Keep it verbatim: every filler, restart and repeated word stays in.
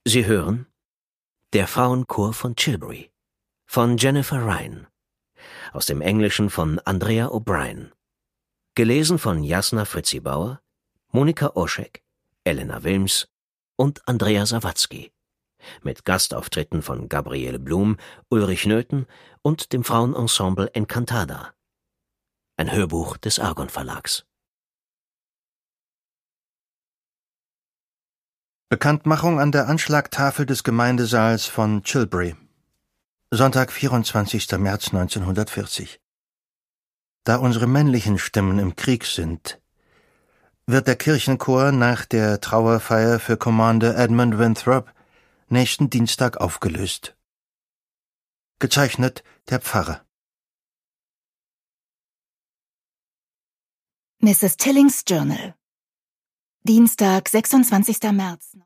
Sie hören Der Frauenchor von Chilbury von Jennifer Ryan, aus dem Englischen von Andrea O'Brien, gelesen von Jasna Fritzi-Bauer, Monika Oschek, Elena Wilms und Andrea Sawatzki, mit Gastauftritten von Gabriele Blum, Ulrich Nöthen und dem Frauenensemble Encantada. Ein Hörbuch des Argon Verlags. Bekanntmachung an der Anschlagtafel des Gemeindesaals von Chilbury. Sonntag, vierundzwanzigster März neunzehnhundertvierzig. Da unsere männlichen Stimmen im Krieg sind, wird der Kirchenchor nach der Trauerfeier für Commander Edmund Winthrop nächsten Dienstag aufgelöst. Gezeichnet der Pfarrer. Misses Tillings Journal. Dienstag, sechsundzwanzigster März